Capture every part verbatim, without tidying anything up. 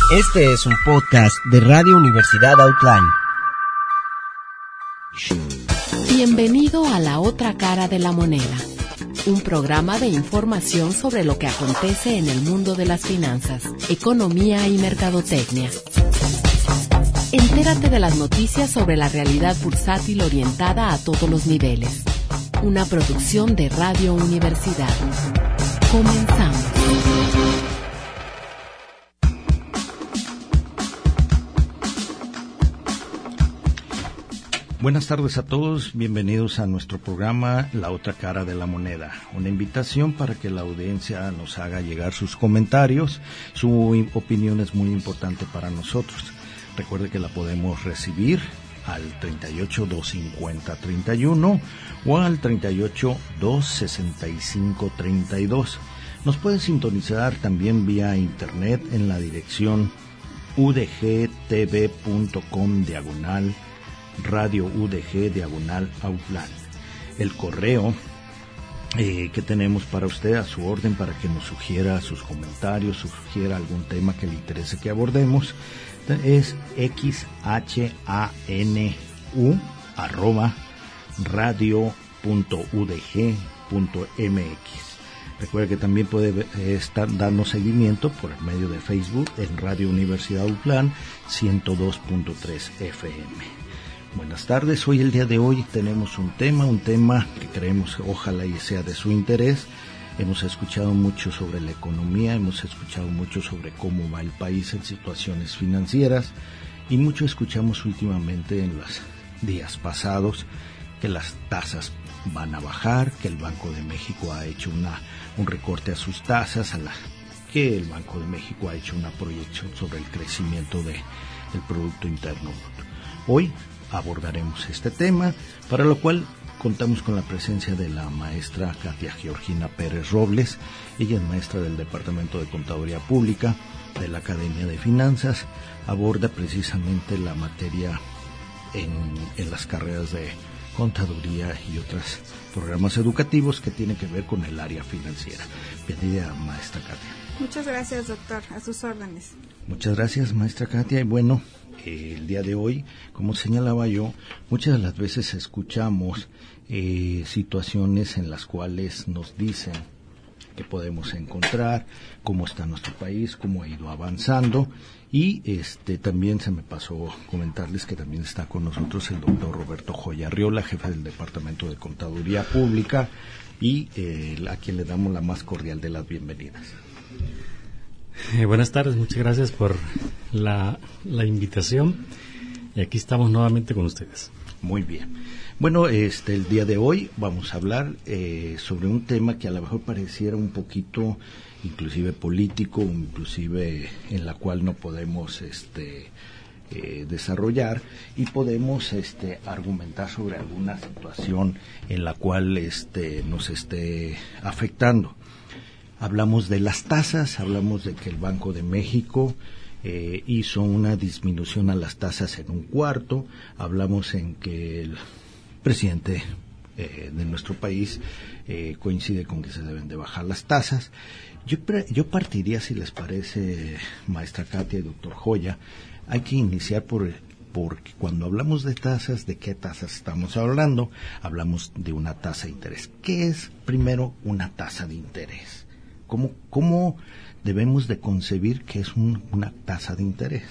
Este es un podcast de Radio Universidad Outline. Bienvenido a La Otra Cara de la Moneda, un programa de información sobre lo que acontece en el mundo de las finanzas, economía y mercadotecnia. Entérate de las noticias sobre la realidad bursátil orientada a todos los niveles. Una producción de Radio Universidad. Comenzamos. Buenas tardes a todos, bienvenidos a nuestro programa La Otra Cara de la Moneda, una invitación para que la audiencia nos haga llegar sus comentarios. Su opinión es muy importante para nosotros. Recuerde que la podemos recibir al treinta y ocho, doscientos cincuenta, treinta y uno o al treinta y ocho, doscientos sesenta y cinco, treinta y dos. Nos puede sintonizar también vía internet en la dirección udgtv.com diagonal Radio U D G diagonal Outline. El correo eh, que tenemos para usted a su orden para que nos sugiera sus comentarios, sugiera algún tema que le interese que abordemos, es xhanu arroba radio punto u d g punto m x. Recuerde que también puede estar dando seguimiento por el medio de Facebook en Radio Universidad Outline ciento dos punto tres F M. Buenas tardes, hoy el día de hoy tenemos un tema, un tema que creemos ojalá y sea de su interés. Hemos escuchado mucho sobre la economía, hemos escuchado mucho sobre cómo va el país en situaciones financieras y mucho escuchamos últimamente en los días pasados que las tasas van a bajar, que el Banco de México ha hecho una, un recorte a sus tasas, a la, que el Banco de México ha hecho una proyección sobre el crecimiento del Producto Interno Bruto. Hoy abordaremos este tema, para lo cual contamos con la presencia de la maestra Katia Georgina Pérez Robles. Ella es maestra del Departamento de Contaduría Pública de la Academia de Finanzas. Aborda precisamente la materia en, en las carreras de contaduría y otros programas educativos que tienen que ver con el área financiera. Bienvenida, maestra Katia. Muchas gracias, doctor. A sus órdenes. Muchas gracias, maestra Katia. Y bueno, eh, el día de hoy, como señalaba yo, muchas de las veces escuchamos eh, situaciones en las cuales nos dicen que podemos encontrar, cómo está nuestro país, cómo ha ido avanzando. Y este también se me pasó comentarles que también está con nosotros el doctor Roberto Joya Arriola, jefe del Departamento de Contaduría Pública, y eh, a quien le damos la más cordial de las bienvenidas. Eh, buenas tardes, muchas gracias por la, la invitación y aquí estamos nuevamente con ustedes. Muy bien. Bueno, este el día de hoy vamos a hablar eh, sobre un tema que a lo mejor pareciera un poquito inclusive político, inclusive en la cual no podemos este eh, desarrollar y podemos este argumentar sobre alguna situación en la cual este nos esté afectando. Hablamos de las tasas, hablamos de que el Banco de México eh, hizo una disminución a las tasas en un cuarto, hablamos en que el presidente eh, de nuestro país eh, coincide con que se deben de bajar las tasas. Yo, yo partiría, si les parece, maestra Katia y doctor Joya, hay que iniciar por... porque cuando hablamos de tasas, ¿de qué tasas estamos hablando? Hablamos de una tasa de interés. ¿Qué es, primero, una tasa de interés? ¿Cómo, cómo debemos de concebir que es un, una tasa de interés?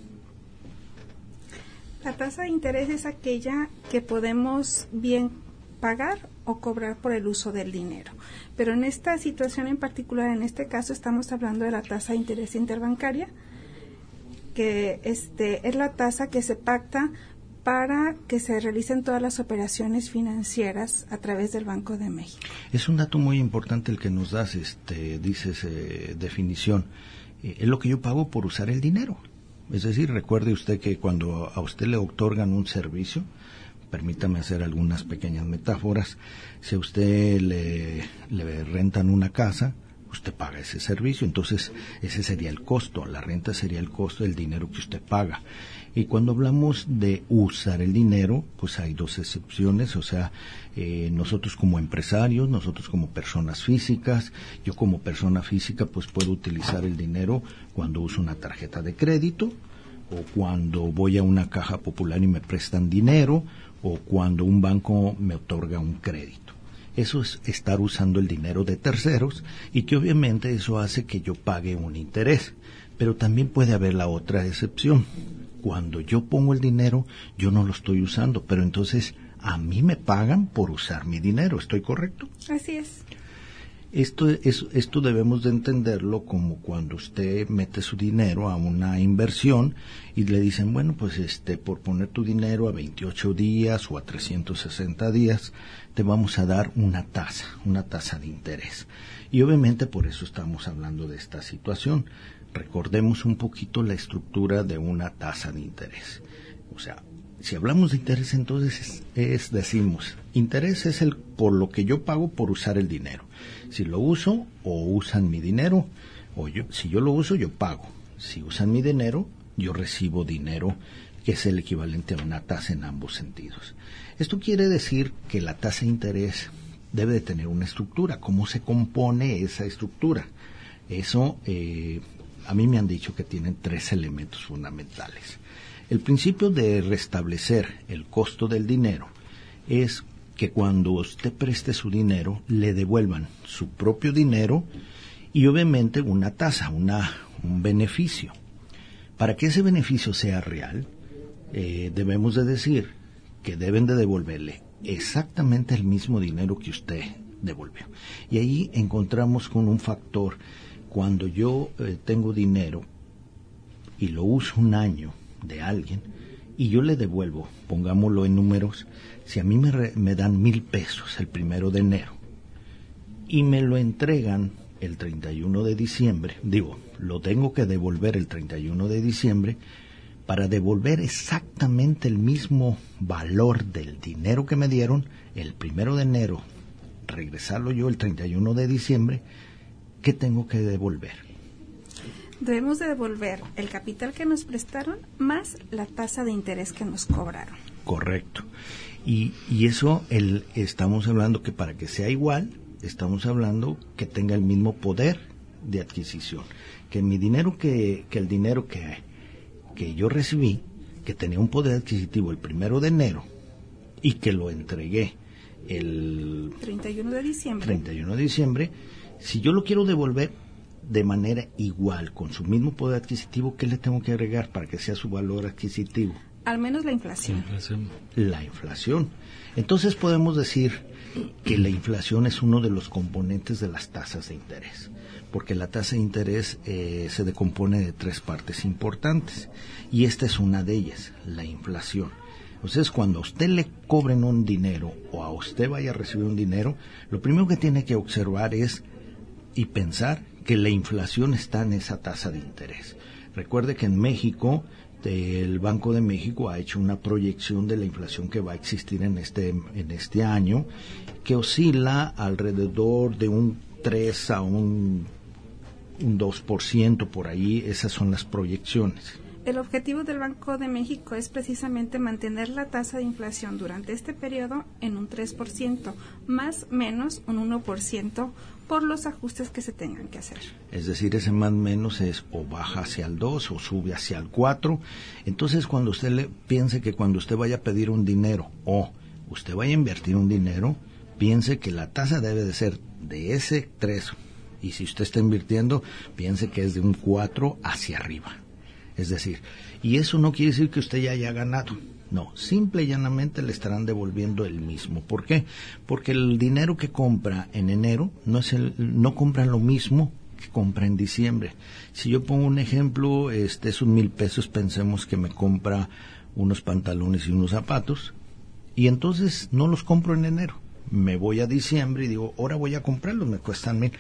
La tasa de interés es aquella que podemos bien pagar o cobrar por el uso del dinero. Pero en esta situación en particular, en este caso, estamos hablando de la tasa de interés interbancaria, que este es la tasa que se pacta para que se realicen todas las operaciones financieras a través del Banco de México. Es un dato muy importante el que nos das, este, dices, eh, definición. Eh, es lo que yo pago por usar el dinero. Es decir, recuerde usted que cuando a usted le otorgan un servicio, permítame hacer algunas pequeñas metáforas, si a usted le, le rentan una casa, usted paga ese servicio. Entonces, ese sería el costo. La renta sería el costo del dinero que usted paga. Y cuando hablamos de usar el dinero, pues hay dos excepciones. O sea, eh, nosotros como empresarios, nosotros como personas físicas, yo como persona física, pues puedo utilizar el dinero cuando uso una tarjeta de crédito, o cuando voy a una caja popular y me prestan dinero, o cuando un banco me otorga un crédito. Eso es estar usando el dinero de terceros, y que obviamente eso hace que yo pague un interés. Pero también puede haber la otra excepción. Cuando yo pongo el dinero, yo no lo estoy usando, pero entonces a mí me pagan por usar mi dinero. ¿Estoy correcto? Así es. Esto, es, esto debemos de entenderlo como cuando usted mete su dinero a una inversión y le dicen, bueno, pues este, por poner tu dinero a veintiocho días o a trescientos sesenta días, te vamos a dar una tasa, una tasa de interés. Y obviamente por eso estamos hablando de esta situación. Recordemos un poquito la estructura de una tasa de interés. O sea, si hablamos de interés, entonces es, es decimos, interés es el por lo que yo pago por usar el dinero. Si lo uso o usan mi dinero, o yo, si yo lo uso, yo pago. Si usan mi dinero, yo recibo dinero, que es el equivalente a una tasa en ambos sentidos. Esto quiere decir que la tasa de interés debe de tener una estructura. ¿Cómo se compone esa estructura? Eso, eh, a mí me han dicho que tienen tres elementos fundamentales. El principio de restablecer el costo del dinero es que cuando usted preste su dinero, le devuelvan su propio dinero y obviamente una tasa, una, un beneficio. Para que ese beneficio sea real, eh, debemos de decir que deben de devolverle exactamente el mismo dinero que usted devolvió. Y ahí encontramos con un factor. Cuando yo eh, tengo dinero y lo uso un año de alguien y yo le devuelvo, pongámoslo en números, si a mí me, re, me dan mil pesos el primero de enero y me lo entregan el treinta y uno de diciembre, digo, lo tengo que devolver el treinta y uno de diciembre, para devolver exactamente el mismo valor del dinero que me dieron el primero de enero, regresarlo yo el treinta y uno de diciembre, ¿qué tengo que devolver? Debemos de devolver el capital que nos prestaron más la tasa de interés que nos cobraron. Correcto. Y, y eso el, estamos hablando que para que sea igual, estamos hablando que tenga el mismo poder de adquisición. Que mi dinero, que, que el dinero que, que yo recibí, que tenía un poder adquisitivo el primero de enero y que lo entregué el treinta y uno de diciembre. treinta y uno de diciembre, si yo lo quiero devolver de manera igual, con su mismo poder adquisitivo, ¿qué le tengo que agregar para que sea su valor adquisitivo? Al menos la inflación. La inflación. La inflación. Entonces podemos decir que la inflación es uno de los componentes de las tasas de interés, porque la tasa de interés eh, se decompone de tres partes importantes, y esta es una de ellas, la inflación. Entonces, cuando a usted le cobren un dinero o a usted vaya a recibir un dinero, lo primero que tiene que observar es y pensar que la inflación está en esa tasa de interés. Recuerde que en México, el Banco de México ha hecho una proyección de la inflación que va a existir en este, en este año, que oscila alrededor de un tres a un, un dos por ciento por ahí. Esas son las proyecciones. El objetivo del Banco de México es precisamente mantener la tasa de inflación durante este periodo en un tres por ciento, más menos un uno por ciento por los ajustes que se tengan que hacer. Es decir, ese más menos es o baja hacia el dos o sube hacia el cuatro. Entonces, cuando usted le piense que cuando usted vaya a pedir un dinero o usted vaya a invertir un dinero, piense que la tasa debe de ser de ese tres. Y si usted está invirtiendo, piense que es de un cuatro hacia arriba. Es decir, y eso no quiere decir que usted ya haya ganado. No, simple y llanamente le estarán devolviendo el mismo. ¿Por qué? Porque el dinero que compra en enero no es el, no compra lo mismo que compra en diciembre. Si yo pongo un ejemplo, este es un mil pesos, pensemos que me compra unos pantalones y unos zapatos, y entonces no los compro en enero. Me voy a diciembre y digo, ahora voy a comprarlos, me cuestan mil.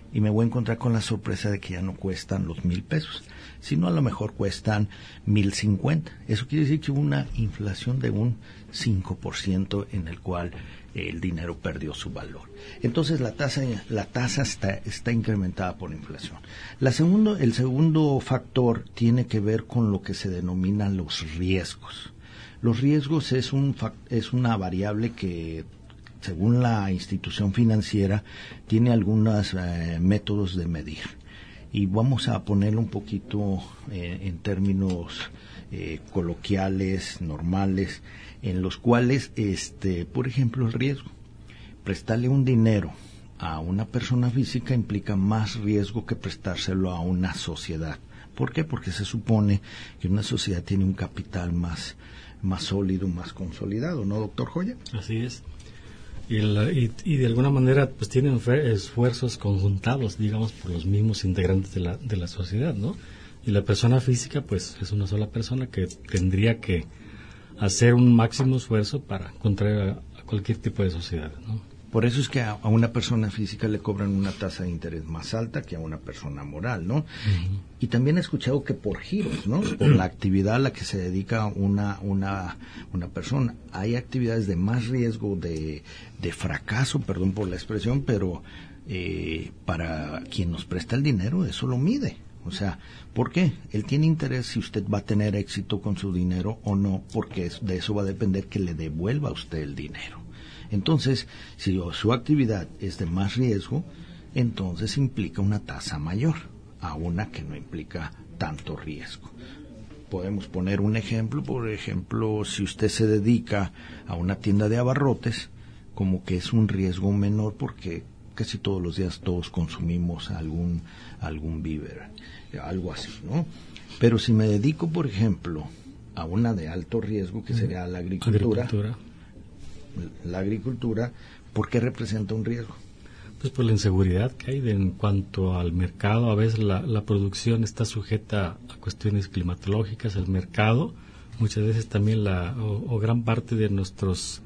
y me voy a encontrar con la sorpresa de que ya no cuestan los mil pesos, sino a lo mejor cuestan mil cincuenta. Eso quiere decir que hubo una inflación de un cinco por ciento en el cual el dinero perdió su valor. Entonces la tasa la tasa está está incrementada por inflación. La segundo, el segundo factor tiene que ver con lo que se denominan los riesgos. Los riesgos es un es una variable que, según la institución financiera, tiene algunos eh, métodos de medir. Y vamos a ponerlo un poquito eh, en términos eh, coloquiales, normales, en los cuales, este, por ejemplo, el riesgo. Prestarle un dinero a una persona física implica más riesgo que prestárselo a una sociedad. ¿Por qué? Porque se supone que una sociedad tiene un capital más, más sólido, más consolidado, ¿no, doctor Joya? Así es. Y, la, y, y de alguna manera pues tienen fe, esfuerzos conjuntados, digamos, por los mismos integrantes de la, de la sociedad, ¿no? Y la persona física pues es una sola persona que tendría que hacer un máximo esfuerzo para contraer a, a cualquier tipo de sociedad, ¿no? Por eso es que a, a una persona física le cobran una tasa de interés más alta que a una persona moral, ¿no? Uh-huh. Y también he escuchado que por giros, ¿no? Por la actividad a la que se dedica una una una persona. Hay actividades de más riesgo de, de fracaso, perdón por la expresión, pero eh, para quien nos presta el dinero eso lo mide. O sea, ¿por qué? Él tiene interés si usted va a tener éxito con su dinero o no, porque es, de eso va a depender que le devuelva a usted el dinero. Entonces, si su actividad es de más riesgo, entonces implica una tasa mayor a una que no implica tanto riesgo. Podemos poner un ejemplo, por ejemplo, si usted se dedica a una tienda de abarrotes, como que es un riesgo menor porque casi todos los días todos consumimos algún algún víver, algo así, ¿no? Pero si me dedico, por ejemplo, a una de alto riesgo, que sería la agricultura, agricultura. la agricultura, ¿por qué representa un riesgo? Pues por la inseguridad que hay de, en cuanto al mercado. A veces la, la producción está sujeta a cuestiones climatológicas, el mercado, muchas veces también la o, o gran parte de nuestros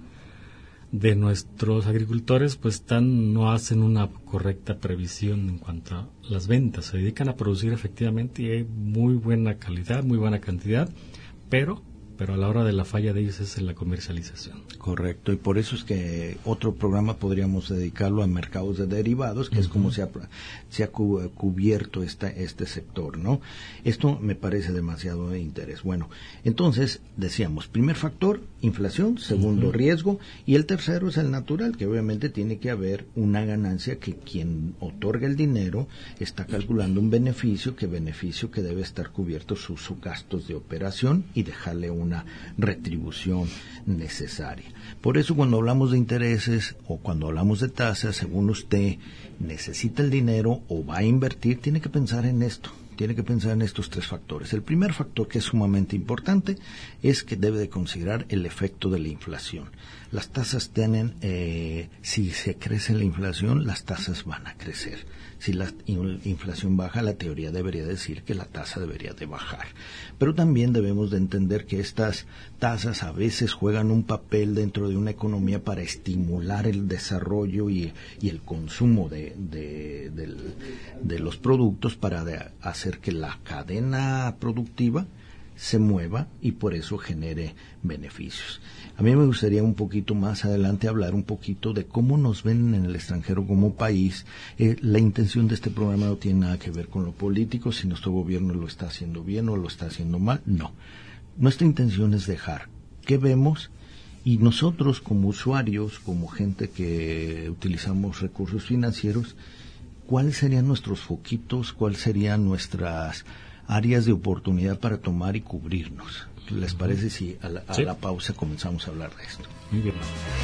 de nuestros agricultores pues están no hacen una correcta previsión en cuanto a las ventas. Se dedican a producir efectivamente y hay muy buena calidad, muy buena cantidad, pero pero a la hora de la falla de ellos es en la comercialización. Correcto, y por eso es que otro programa podríamos dedicarlo a mercados de derivados, que uh-huh. es como se ha, se ha cubierto esta, este sector, ¿no? Esto me parece demasiado de interés. Bueno, entonces, decíamos, primer factor, inflación, segundo, uh-huh. riesgo, y el tercero es el natural, que obviamente tiene que haber una ganancia que quien otorga el dinero está calculando un beneficio, que beneficio que debe estar cubierto sus, sus gastos de operación y dejarle un una retribución necesaria. Por eso cuando hablamos de intereses o cuando hablamos de tasas, según usted necesita el dinero o va a invertir, tiene que pensar en esto, tiene que pensar en estos tres factores. El primer factor, que es sumamente importante, es que debe de considerar el efecto de la inflación. Las tasas tienen, eh, si se crece la inflación, las tasas van a crecer. Si la inflación baja, la teoría debería decir que la tasa debería de bajar. Pero también debemos de entender que estas tasas a veces juegan un papel dentro de una economía para estimular el desarrollo y, y el consumo de, de, de, de los productos para de hacer que la cadena productiva se mueva y por eso genere beneficios. A mí me gustaría un poquito más adelante hablar un poquito de cómo nos ven en el extranjero como país. Eh, la intención de este programa no tiene nada que ver con lo político, si nuestro gobierno lo está haciendo bien o lo está haciendo mal, no. Nuestra intención es dejar qué vemos y nosotros como usuarios, como gente que utilizamos recursos financieros, cuáles serían nuestros foquitos, cuáles serían nuestras áreas de oportunidad para tomar y cubrirnos. ¿Les parece si a la, a sí. la pausa comenzamos a hablar de esto? Muy bien.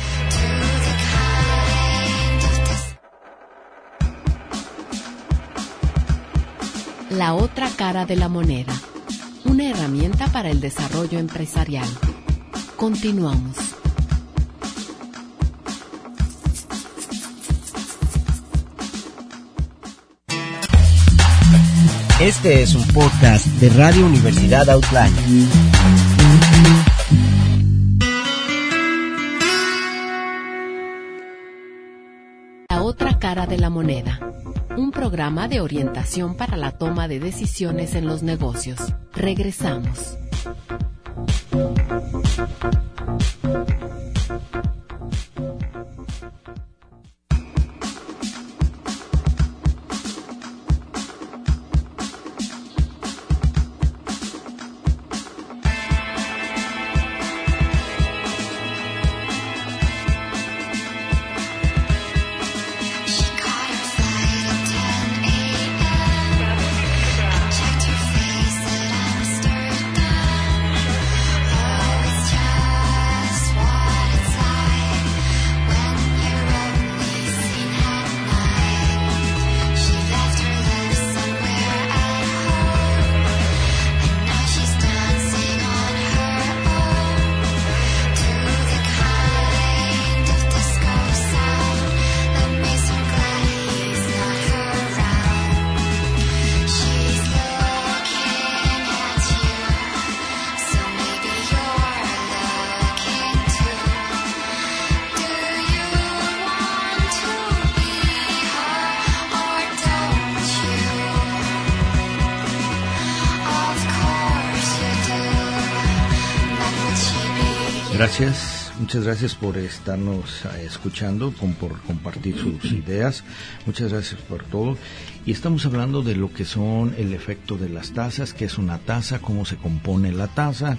La otra cara de la moneda. Una herramienta para el desarrollo empresarial. Continuamos. Este es un podcast de Radio Universidad Outline. La otra cara de la moneda. Un programa programa de orientación para la toma de decisiones en los negocios. Regresamos. Gracias, muchas gracias por estarnos escuchando, con, por compartir sus ideas, muchas gracias por todo. Y estamos hablando de lo que son el efecto de las tasas, qué es una tasa, cómo se compone la tasa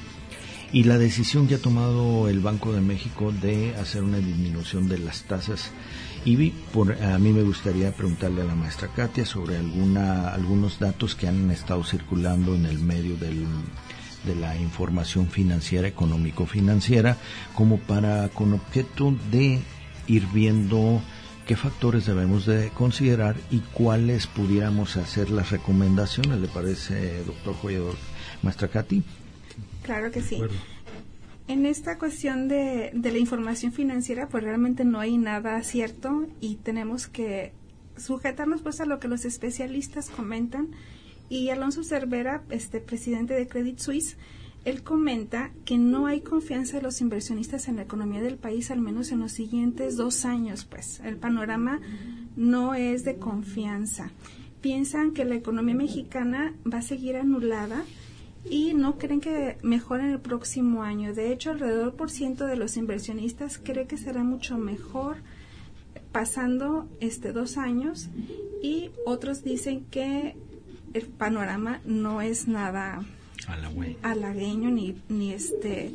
y la decisión que ha tomado el Banco de México de hacer una disminución de las tasas. Y por, a mí me gustaría preguntarle a la maestra Katia sobre alguna algunos datos que han estado circulando en el medio del de la información financiera, económico-financiera, como para con objeto de ir viendo qué factores debemos de considerar y cuáles pudiéramos hacer las recomendaciones. ¿Le parece, doctor Joyador, maestra Katy? Claro que sí. Bueno. En esta cuestión de, de la información financiera, pues realmente no hay nada cierto y tenemos que sujetarnos pues a lo que los especialistas comentan. Y Alonso Cervera, este presidente de Credit Suisse, él comenta que no hay confianza de los inversionistas en la economía del país, al menos en los siguientes dos años, pues. El panorama no es de confianza. Piensan que la economía mexicana va a seguir anulada y no creen que mejore en el próximo año. De hecho, alrededor por ciento de los inversionistas cree que será mucho mejor pasando este dos años y otros dicen que el panorama no es nada halagueño ni ni este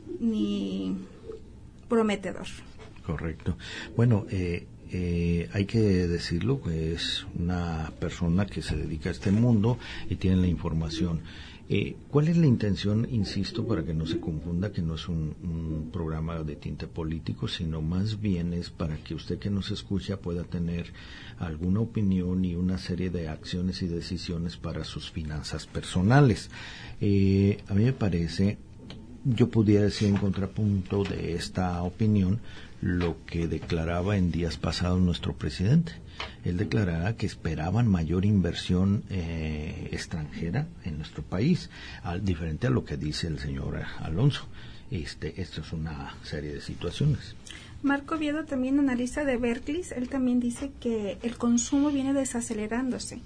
ni prometedor. Correcto. Bueno, eh, eh, hay que decirlo que es una persona que se dedica a este mundo y tiene la información. Eh, ¿Cuál es la intención, insisto, para que no se confunda, que no es un, un programa de tinte político, sino más bien es para que usted que nos escucha pueda tener alguna opinión y una serie de acciones y decisiones para sus finanzas personales? Eh, a mí me parece, yo pudiera decir en contrapunto de esta opinión, lo que declaraba en días pasados nuestro presidente. Él declaraba que esperaban mayor inversión eh, extranjera en nuestro país, al, diferente a lo que dice el señor Alonso. Este, esto es una serie de situaciones. Marco Oviedo, también analista de Berkeley, él también dice que el consumo viene desacelerándose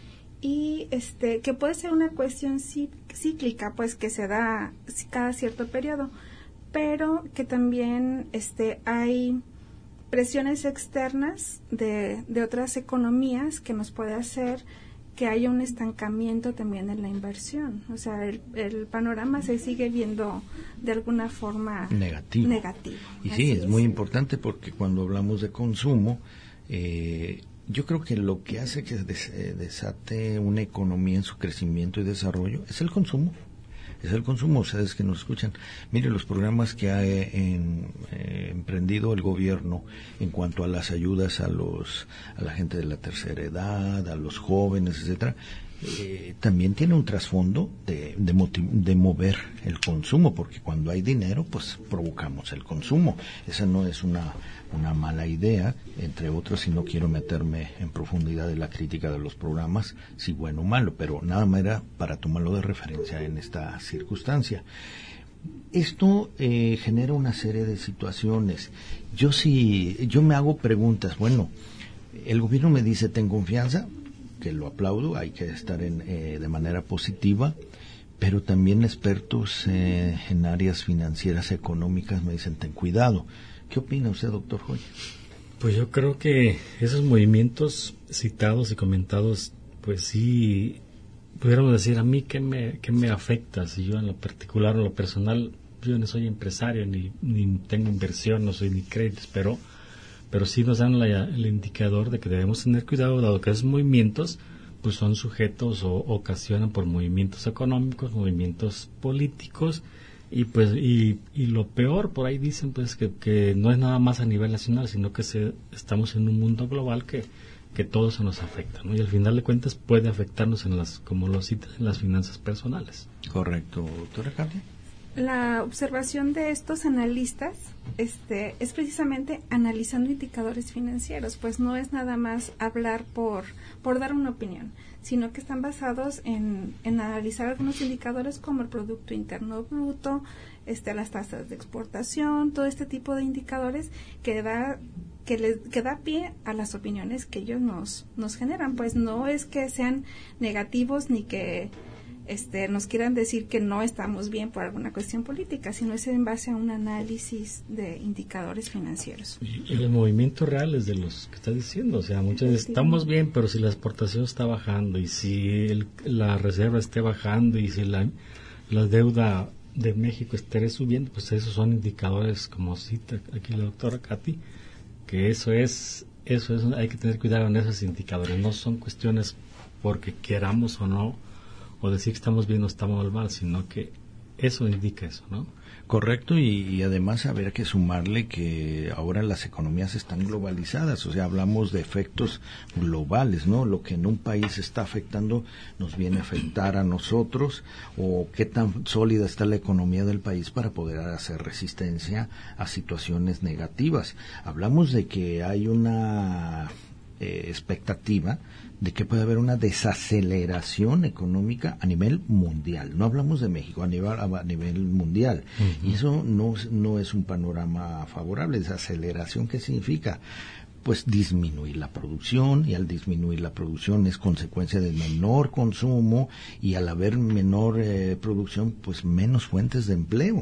y este que puede ser una cuestión cíclica, pues que se da cada cierto periodo, pero que también este hay presiones externas de, de otras economías que nos puede hacer que haya un estancamiento también en la inversión. O sea, el, el panorama se sigue viendo de alguna forma negativo. negativo. Y sí, es, es muy importante porque cuando hablamos de consumo, eh, yo creo que lo que hace que des, eh, desate una economía en su crecimiento y desarrollo es el consumo. Es el consumo, ustedes que nos escuchan. Mire, los programas que ha en, eh, emprendido el gobierno en cuanto a las ayudas a los a la gente de la tercera edad, a los jóvenes, etcétera, eh, también tiene un trasfondo de, de, motiv- de mover el consumo, porque cuando hay dinero, pues provocamos el consumo. Esa no es una una mala idea, entre otros, y no quiero meterme en profundidad de la crítica de los programas, si bueno o malo, pero nada más era para tomarlo de referencia en esta circunstancia. Esto eh, genera una serie de situaciones. Yo sí, yo me hago preguntas. Bueno, el gobierno me dice ten confianza, que lo aplaudo, hay que estar en, eh, de manera positiva, pero también expertos eh, en áreas financieras económicas me dicen, ten cuidado. ¿Qué opina usted, doctor Joya? Pues yo creo que esos movimientos citados y comentados, pues sí, pudiéramos decir, a mí qué me, qué me afecta, si yo en lo particular o en lo personal, yo no soy empresario, ni, ni tengo inversión, no soy ni créditos, pero, pero sí nos dan la, el indicador de que debemos tener cuidado, dado que esos movimientos pues son sujetos o ocasionan por movimientos económicos, movimientos políticos, y pues y, y lo peor por ahí dicen pues que, que no es nada más a nivel nacional, sino que se, estamos en un mundo global que, que todo se nos afecta, ¿no? Y al final de cuentas puede afectarnos en las, como lo citas, en las finanzas personales. Correcto, doctora Katia. La observación de estos analistas este, es precisamente analizando indicadores financieros, pues no es nada más hablar por, por dar una opinión, sino que están basados en, en analizar algunos indicadores como el Producto Interno Bruto, este, las tasas de exportación, todo este tipo de indicadores que da que les que da pie a las opiniones que ellos nos, nos generan, pues no es que sean negativos ni que Este, nos quieran decir que no estamos bien por alguna cuestión política, sino es en base a un análisis de indicadores financieros. Y el movimiento real es de los que está diciendo, o sea, muchas veces estamos bien, pero si la exportación está bajando y si el, la reserva esté bajando y si la, la deuda de México esté subiendo, pues esos son indicadores, como cita aquí la doctora Katy, que eso es, eso es, hay que tener cuidado en esos indicadores, no son cuestiones porque queramos o no, o decir que estamos bien o estamos mal, sino que eso indica eso, ¿no? Correcto, y, y además habrá que sumarle que ahora las economías están globalizadas, o sea, hablamos de efectos globales, ¿no? Lo que en un país está afectando nos viene a afectar a nosotros, o qué tan sólida está la economía del país para poder hacer resistencia a situaciones negativas. Hablamos de que hay una eh, expectativa de que puede haber una desaceleración económica a nivel mundial. No hablamos de México, a nivel, a nivel mundial. Uh-huh. Y eso no, no es un panorama favorable. Desaceleración, ¿qué significa? Pues disminuir la producción, y al disminuir la producción es consecuencia de menor consumo, y al haber menor eh, producción, pues menos fuentes de empleo.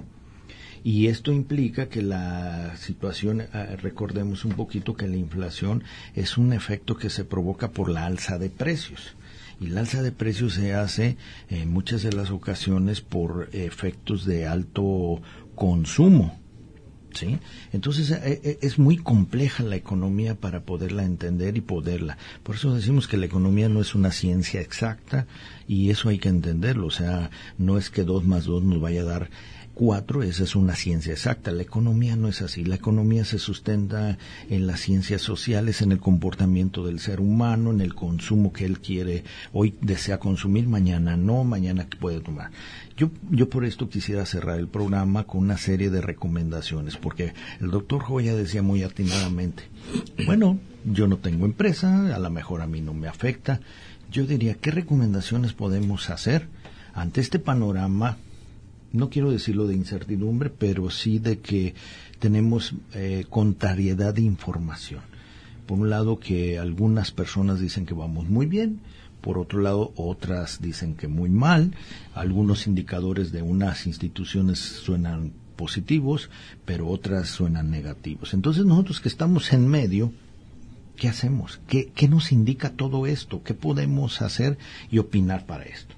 Y esto implica que la situación, eh, recordemos un poquito que la inflación es un efecto que se provoca por la alza de precios. Y la alza de precios se hace en muchas de las ocasiones por efectos de alto consumo, ¿sí? Entonces eh, es muy compleja la economía para poderla entender y poderla. Por eso decimos que la economía no es una ciencia exacta, y eso hay que entenderlo. O sea, no es que dos más dos nos vaya a dar cuatro, esa es una ciencia exacta. La economía no es así. La economía se sustenta en las ciencias sociales, en el comportamiento del ser humano, en el consumo que él quiere. Hoy desea consumir, mañana no, mañana puede tomar. Yo, yo por esto quisiera cerrar el programa con una serie de recomendaciones, porque el doctor Joya decía muy atinadamente, bueno, yo no tengo empresa, a lo mejor a mí no me afecta. Yo diría, ¿qué recomendaciones podemos hacer ante este panorama? No quiero decirlo de incertidumbre, pero sí de que tenemos eh, contrariedad de información. Por un lado, que algunas personas dicen que vamos muy bien, por otro lado, otras dicen que muy mal. Algunos indicadores de unas instituciones suenan positivos, pero otras suenan negativos. Entonces, nosotros que estamos en medio, ¿qué hacemos? ¿Qué, qué nos indica todo esto? ¿Qué podemos hacer y opinar para esto?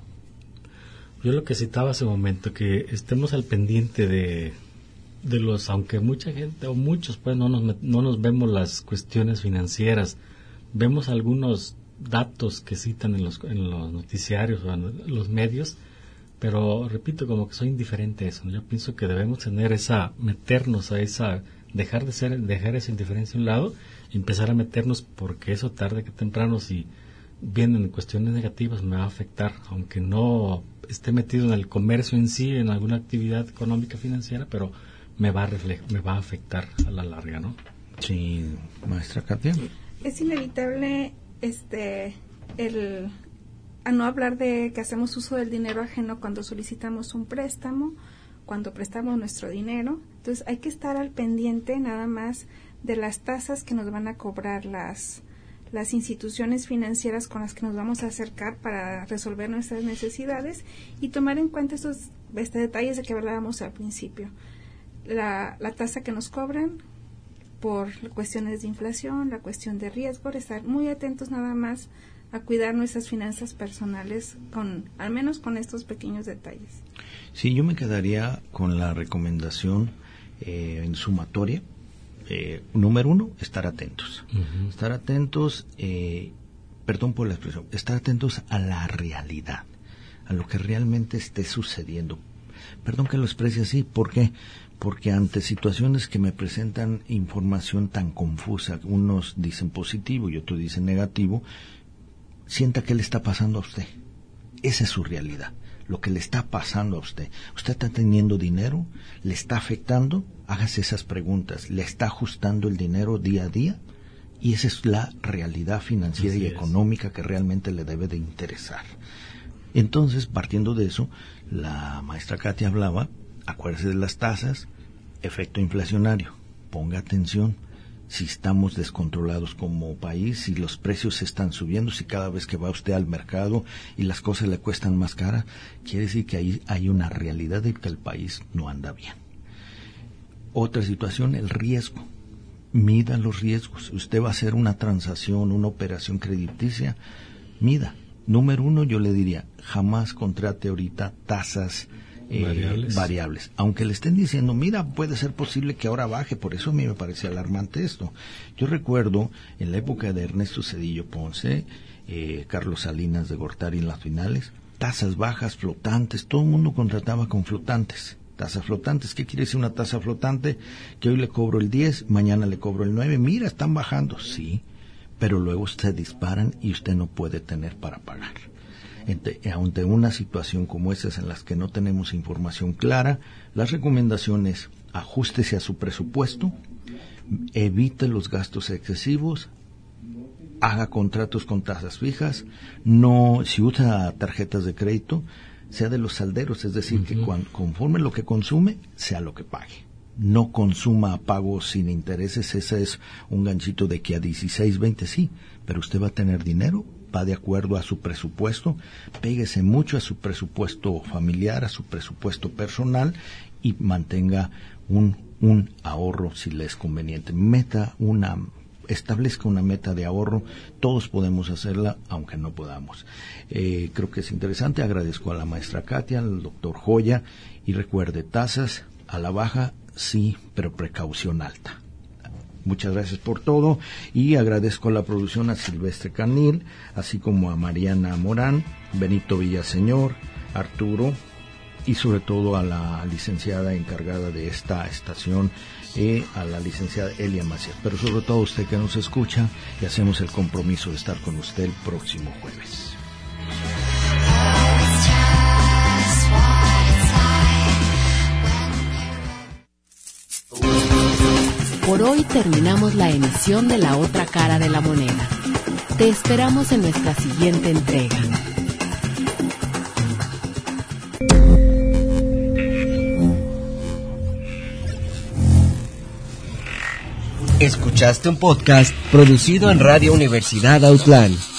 Yo lo que citaba hace un momento, que estemos al pendiente de, de los, aunque mucha gente o muchos pues no nos, no nos vemos las cuestiones financieras, vemos algunos datos que citan en los, en los noticiarios o en los medios, pero repito, como que soy indiferente a eso, ¿no? Yo pienso que debemos tener esa, meternos a esa, dejar de ser, dejar esa indiferencia a un lado y empezar a meternos, porque eso tarde que temprano, si vienen cuestiones negativas, me va a afectar, aunque no esté metido en el comercio en sí, en alguna actividad económica financiera, pero me va a reflejar, me va a afectar a la larga, ¿no? Sí, maestra Katia. Es inevitable este el a no hablar de que hacemos uso del dinero ajeno cuando solicitamos un préstamo, cuando prestamos nuestro dinero. Entonces hay que estar al pendiente nada más de las tasas que nos van a cobrar las las instituciones financieras con las que nos vamos a acercar para resolver nuestras necesidades y tomar en cuenta estos este, detalles de que hablábamos al principio. La, la tasa que nos cobran por cuestiones de inflación, la cuestión de riesgo, estar muy atentos nada más a cuidar nuestras finanzas personales, con al menos con estos pequeños detalles. Sí, yo me quedaría con la recomendación eh, en sumatoria. Eh, número uno, estar atentos. Uh-huh. Estar atentos, eh, perdón por la expresión, estar atentos a la realidad, a lo que realmente esté sucediendo. Perdón que lo exprese así, ¿por qué? Porque ante situaciones que me presentan información tan confusa, unos dicen positivo y otros dicen negativo, sienta qué le está pasando a usted. Esa es su realidad, lo que le está pasando a usted. ¿Usted está teniendo dinero? ¿Le está afectando? Hágase esas preguntas. ¿Le está ajustando el dinero día a día? Y esa es la realidad financiera Así y económica es. que realmente le debe de interesar. Entonces, partiendo de eso, la maestra Katia hablaba, acuérdese de las tasas, efecto inflacionario, ponga atención. Si estamos descontrolados como país, si los precios están subiendo, si cada vez que va usted al mercado y las cosas le cuestan más cara, quiere decir que ahí hay una realidad de que el país no anda bien. Otra situación, el riesgo. Mida los riesgos. Usted va a hacer una transacción, una operación crediticia, mida. Número uno, yo le diría, jamás contrate ahorita tasas Eh, variables. variables, aunque le estén diciendo, mira, puede ser posible que ahora baje, por eso a mí me parece alarmante esto. Yo recuerdo en la época de Ernesto Zedillo Ponce, eh, Carlos Salinas de Gortari en las finales, tasas bajas, flotantes, todo el mundo contrataba con flotantes, tasas flotantes. ¿Qué quiere decir una tasa flotante? Que hoy le cobro el diez, mañana le cobro el nueve, mira, están bajando, sí, pero luego se disparan y usted no puede tener para pagar. Ante una situación como esas en las que no tenemos información clara, las recomendaciones: ajústese a su presupuesto, evite los gastos excesivos, haga contratos con tasas fijas, no, si usa tarjetas de crédito, sea de los salderos, es decir, uh-huh. que cuando, conforme lo que consume, sea lo que pague. No consuma a pagos sin intereses, ese es un ganchito de que a dieciséis, veinte sí, pero usted va a tener dinero, va de acuerdo a su presupuesto, péguese mucho a su presupuesto familiar, a su presupuesto personal y mantenga un, un ahorro si le es conveniente. Meta una, establezca una meta de ahorro, todos podemos hacerla aunque no podamos. Eh, creo que es interesante, agradezco a la maestra Katia, al doctor Joya, y recuerde, tasas a la baja, sí, pero precaución alta. Muchas gracias por todo y agradezco la producción a Silvestre Canil, así como a Mariana Morán, Benito Villaseñor, Arturo y sobre todo a la licenciada encargada de esta estación, eh, a la licenciada Elia Macías, pero sobre todo a usted que nos escucha, y hacemos el compromiso de estar con usted el próximo jueves. Por hoy terminamos la emisión de La Otra Cara de la Moneda. Te esperamos en nuestra siguiente entrega. Escuchaste un podcast producido en Radio Universidad Autlán.